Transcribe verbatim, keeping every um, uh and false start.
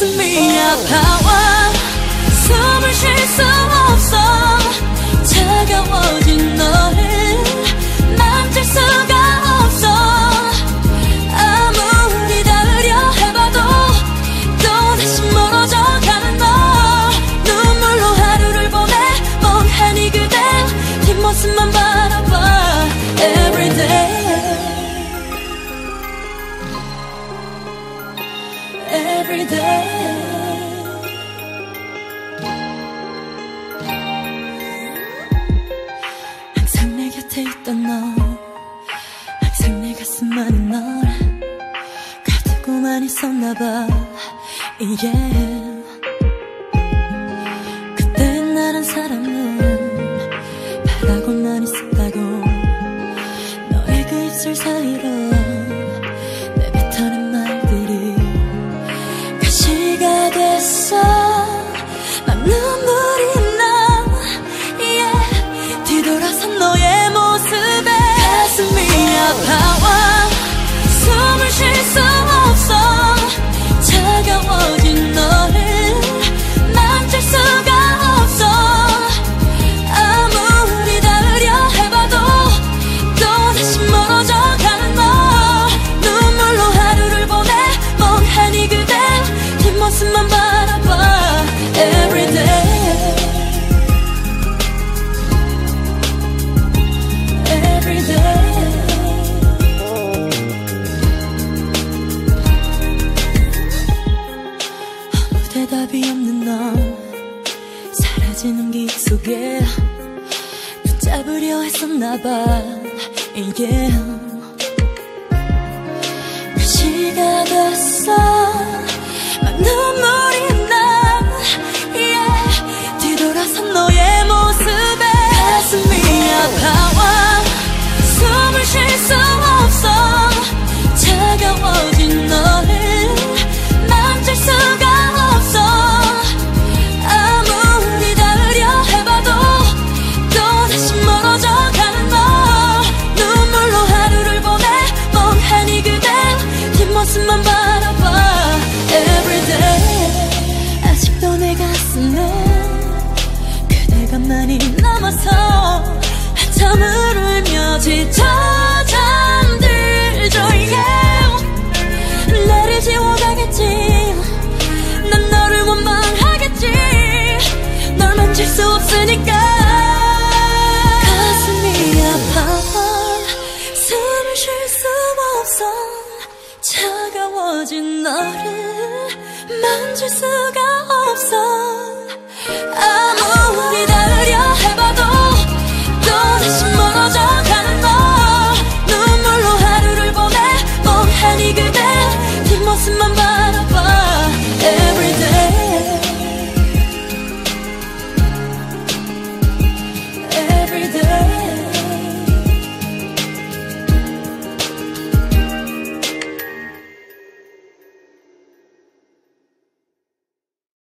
가슴이 아파와 숨을 쉴 수 없어. 차가워진 너를 만질 수가 없어. 아무리 닿으려 해봐도 또다시 멀어져 가는 너. 눈물로 하루를 보내 멍하니 그대 뒷모습만 바라봐. Everyday Everyday 항상 내 곁에 있던 너, 항상 내 가슴 안에 널 가두고만 있었나봐. yeah. 그때 나란 사람은 바라고만 있었다고. 너의 그 입술 사이로 내뱉어낸 말들이 가시가 됐어. 막 눈물이 나 yeah. 뒤돌아선 너의 모습에 가슴이 아파와 숨을 쉴 수 없어. 차가워진 너를 만질 수가 없어. 아무리 닿으려 해봐도 또다시 멀어져 가는 너. 눈물로 하루를 보내 멍하니 그대 뒷모습만 바라봐. Everyday Everyday 아무 대답이 없는 넌 사라지는 기억 속에 붙잡으려 했었나봐. yeah. 그 시가 됐어. 막 눈물이 나 yeah. 뒤돌아선 너의 모습에 가슴이 아파와 숨을 쉴 수 없어. 차가워진 너를 만질 수가 없어. 아무리 닿으려 해봐도 또다시 멀어져 가는 너. 눈물로 하루를 보내 멍하니 그대 뒷모습만 바라봐. Everyday 아직도 내 가슴에 그대가 많이 남아서 한참을 울며 지쳐 잠들죠. yeah. 나를 지워가겠지. 난 너를 원망하겠지. 널 만질 수 없으니까. 가슴이 아파 숨을 쉴 수 없어. 차가워진 너를 만질 수가 없어.